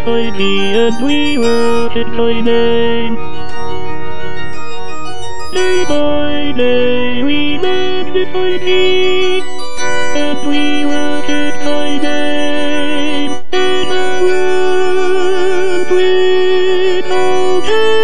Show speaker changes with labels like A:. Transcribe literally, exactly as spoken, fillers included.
A: fighting and we work it fighting. Day by day we make it fighting, and we work it fighting. In a world with no end.